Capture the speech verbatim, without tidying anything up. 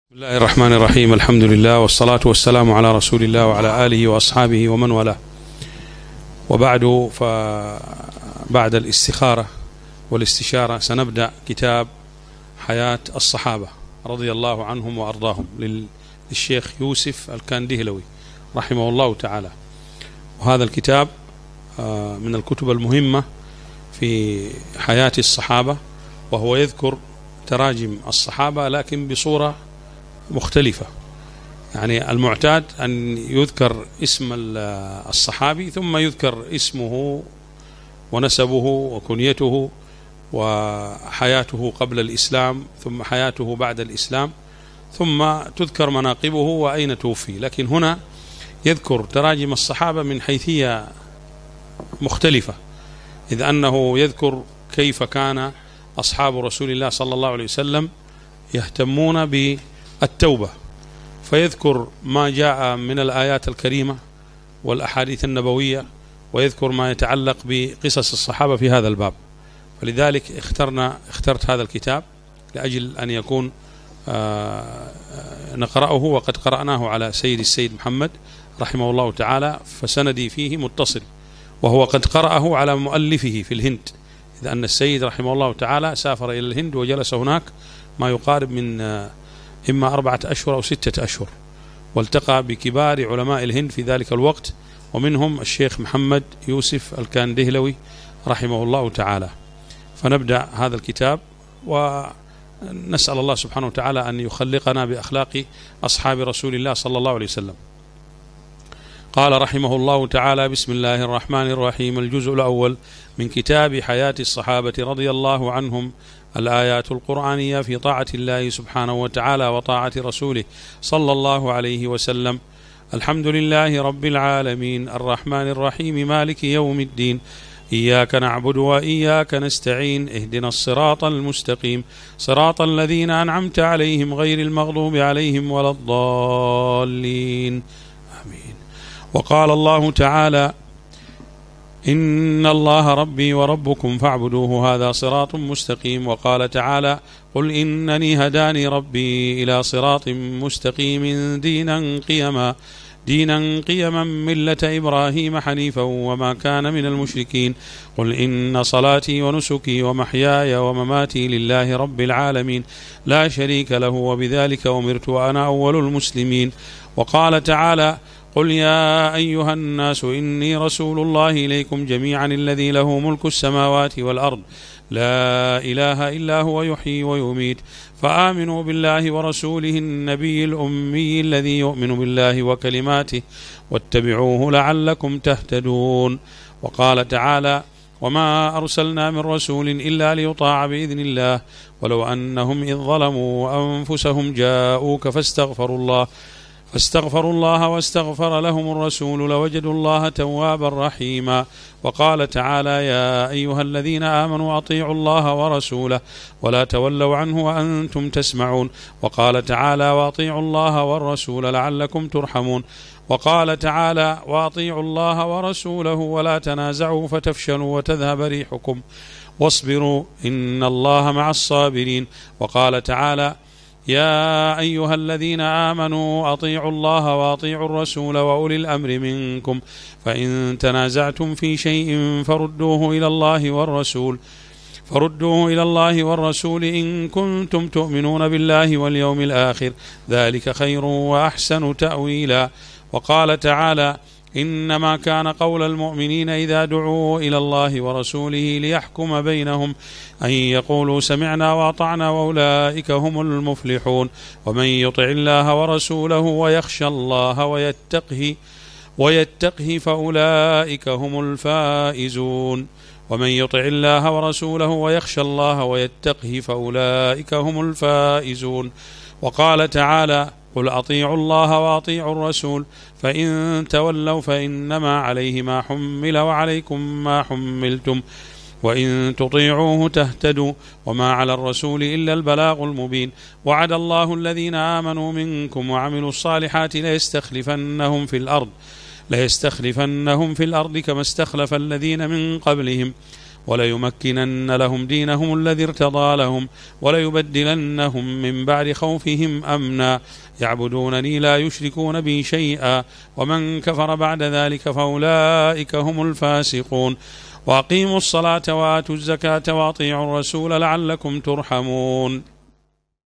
بسم الله الرحمن الرحيم. الحمد لله والصلاة والسلام على رسول الله وعلى آله وأصحابه ومن والاه، وبعد، فبعد الاستخارة والاستشارة سنبدأ كتاب حياة الصحابة رضي الله عنهم وأرضاهم للشيخ يوسف الكاندهلوي رحمه الله تعالى. وهذا الكتاب من الكتب المهمة في حياة الصحابة، وهو يذكر تراجم الصحابة لكن بصورة مختلفة. يعني المعتاد أن يذكر اسم الصحابي ثم يذكر اسمه ونسبه وكنيته وحياته قبل الإسلام ثم حياته بعد الإسلام، ثم تذكر مناقبه وأين توفي. لكن هنا يذكر تراجم الصحابة من حيثية مختلفة، إذ أنه يذكر كيف كان أصحاب رسول الله صلى الله عليه وسلم يهتمون بالتوبة، فيذكر ما جاء من الآيات الكريمة والأحاديث النبوية، ويذكر ما يتعلق بقصص الصحابة في هذا الباب. فلذلك اخترنا اخترت هذا الكتاب لأجل أن يكون نقرأه، وقد قرأناه على سيد السيد محمد رحمه الله تعالى، فسندي فيه متصل، وهو قد قرأه على مؤلفه في الهند، إذ أن السيد رحمه الله تعالى سافر إلى الهند وجلس هناك ما يقارب من إما أربعة أشهر أو ستة أشهر، والتقى بكبار علماء الهند في ذلك الوقت، ومنهم الشيخ محمد يوسف الكاندهلوي رحمه الله تعالى. فنبدأ هذا الكتاب ونسأل الله سبحانه وتعالى أن يخلقنا بأخلاق أصحاب رسول الله صلى الله عليه وسلم. قال رحمه الله تعالى: بسم الله الرحمن الرحيم. الجزء الأول من كتاب حياة الصحابة رضي الله عنهم، الآيات القرآنية في طاعة الله سبحانه وتعالى وطاعة رسوله صلى الله عليه وسلم. الحمد لله رب العالمين الرحمن الرحيم مالك يوم الدين، إياك نعبد وإياك نستعين، اهدنا الصراط المستقيم، صراط الذين أنعمت عليهم غير المغضوب عليهم ولا الضالين، آمين. وقال الله تعالى: إن الله ربي وربكم فاعبدوه هذا صراط مستقيم. وقال تعالى: قل إنني هداني ربي إلى صراط مستقيم دينا قيما دينا قيما ملة إبراهيم حنيفا وما كان من المشركين. قل إن صلاتي ونسكي ومحياي ومماتي لله رب العالمين لا شريك له وبذلك أمرت وأنا أول المسلمين. وقال تعالى: قل يا أيها الناس إني رسول الله إليكم جميعا الذي له ملك السماوات والأرض لا إله إلا هو يحيي ويميت، فآمنوا بالله ورسوله النبي الأمي الذي يؤمن بالله وكلماته واتبعوه لعلكم تهتدون. وقال تعالى: وما أرسلنا من رسول إلا ليطاع بإذن الله ولو أنهم إذ ظلموا أنفسهم جاءوك فاستغفروا الله فاستغفروا الله واستغفر لهم الرسول لوجدوا الله توابا رحيما. وقال تعالى: يا أيها الذين آمنوا أطيعوا الله ورسوله ولا تولوا عنه وأنتم تسمعون. وقال تعالى: وأطيعوا الله والرسول لعلكم ترحمون. وقال تعالى: وأطيعوا الله ورسوله ولا تنازعوا فتفشلوا وتذهب ريحكم واصبروا إن الله مع الصابرين. وقال تعالى: يا أيها الذين آمنوا أطيعوا الله وأطيعوا الرسول وأولي الأمر منكم فإن تنازعتم في شيء فردوه إلى الله والرسول فردوه إلى الله والرسول إن كنتم تؤمنون بالله واليوم الآخر ذلك خير وأحسن تأويلا. وقال تعالى: إنما كان قول المؤمنين إذا دعوا إلى الله ورسوله ليحكم بينهم أن يقولوا سمعنا وأطعنا وأولئك هم المفلحون. ومن يطع الله ورسوله ويخشى الله ويتقه ويتقه فأولئك هم الفائزون. ومن يطع الله ورسوله ويخشى الله ويتقه فأولئك هم الفائزون. وقال تعالى: قل أطيعوا الله وأطيعوا الرسول فإن تولوا فإنما عليه ما حمل وعليكم ما حملتم وإن تطيعوه تهتدوا وما على الرسول إلا البلاغ المبين. وعد الله الذين آمنوا منكم وعملوا الصالحات ليستخلفنهم في الأرض ليستخلفنهم في الأرض كما استخلف الذين من قبلهم وليمكنن لهم دينهم الذي ارتضى لهم وليبدلنهم من بعد خوفهم أمنا يعبدونني لا يشركون بي شيئا ومن كفر بعد ذلك فأولئك هم الفاسقون وأقيموا الصلاة وآتوا الزكاة وأطيعوا الرسول لعلكم ترحمون.